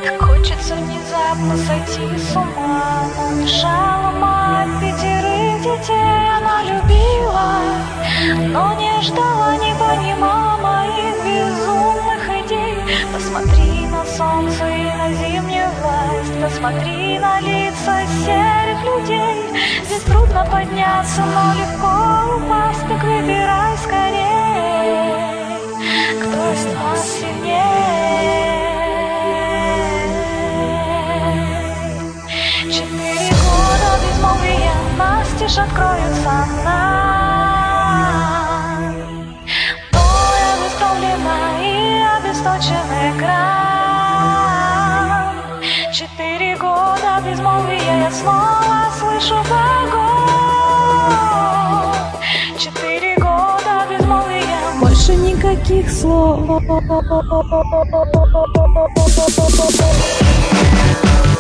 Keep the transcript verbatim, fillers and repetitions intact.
Так хочется внезапно сойти с ума, но мешала мать пятерых детей. Она любила, но не ждала, не понимала моих безумных идей. Посмотри на солнце и на зимнюю власть, посмотри на лица серых людей. Здесь трудно подняться, но легко упасть, так выбирай скорей, кто из нас сильнее. Четыре года безмолвия настежь откроются нам, но я обескровлена и обесточен экран. Четыре года безмолвия, я снова слышу богов. Четыре года безмолвия, больше никаких слов.